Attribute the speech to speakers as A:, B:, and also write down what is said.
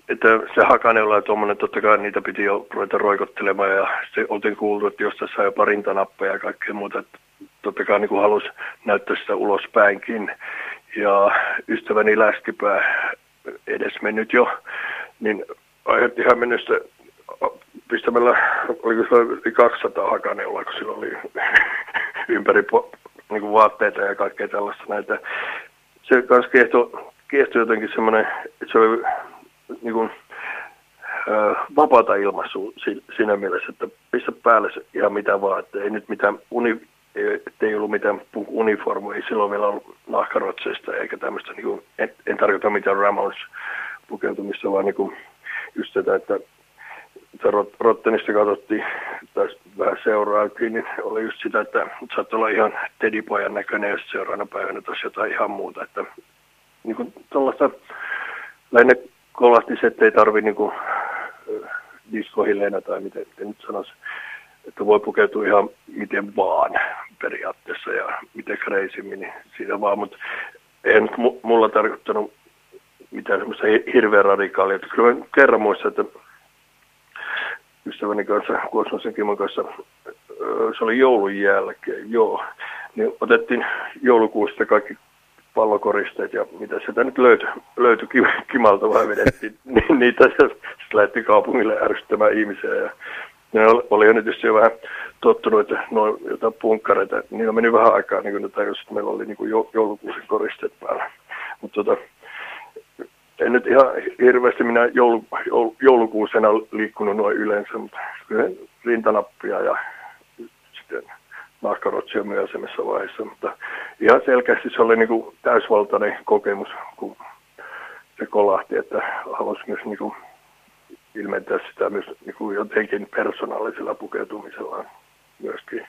A: että se hakaneula ja tuommoinen, totta kai niitä piti jo ruveta roikottelemaan ja se oltiin kuultu, että jostain sai jopa rintanappeja ja kaikkea muuta. Että totta kai niin halusi näyttää sitä ulospäinkin. Ja ystäväni läskipää edesmennyt jo, niin aiheutti hämmennystä pistämällä, oliko se 200 hakaneulaa, kun sillä oli ympäri niin kuin vaatteita ja kaikkea tällaista näitä. Se kanssa kiehtoi jotenkin semmoinen, että se oli niin kuin, vapaata ilmaisua siinä mielessä, että pistä päälle ihan mitä vaan, että ei nyt mitään ei ollut mitään uniformua, ei silloin vielä ollut nahkarotseista eikä tämmöistä, niin kuin, en tarkoita mitään Ramones-pukeutumista, vaan niin kuin just sitä, että Rottenista katsottiin, tai vähän seurailtiin, niin oli just sitä, että saattoi olla ihan tedipojan näköinen, jos seuraavana päivänä taas jotain ihan muuta. Että niin kuin tuollaista lähinnä kolasti se, että ei tarvitse niin kuin diskohileena tai miten nyt sanoisi, että voi pukeutua ihan miten vaan periaatteessa ja miten kreisimmin, niin siitä vaan, mutta ei nyt mulla tarkoittanut mitään semmoista hirveän radikaalia. Että kyllä mä kerran muistan, että ystäväni kanssa, Kuosmasen Kimon kanssa, se oli joulun jälkeen, joo, niin otettiin joulukuusta kaikki pallokoristeet ja mitä sieltä nyt löytyi Kimalta vai vedettiin niitä ja sitten lähdettiin kaupungille ärsyttämään ihmisiä ja ne oli jo nyt jo vähän tottunut, että noin jotain punkkareita, niin on mennyt vähän aikaa, niin kun tajus, että meillä oli niin kuin joulukuusen koristeet päällä. Mutta en nyt ihan hirveästi minä joulukuusena liikkunut noin yleensä, mutta kyllä rintanappia ja sitten nahkarotsia myöhemmässä vaiheessa. Mutta ihan selkeästi se oli niin kuin täysvaltainen kokemus, kun se kolahti, että halusi myös niin kuin ilmentää sitä myös niin kuin jotenkin persoonallisella pukeutumisellaan myöskin.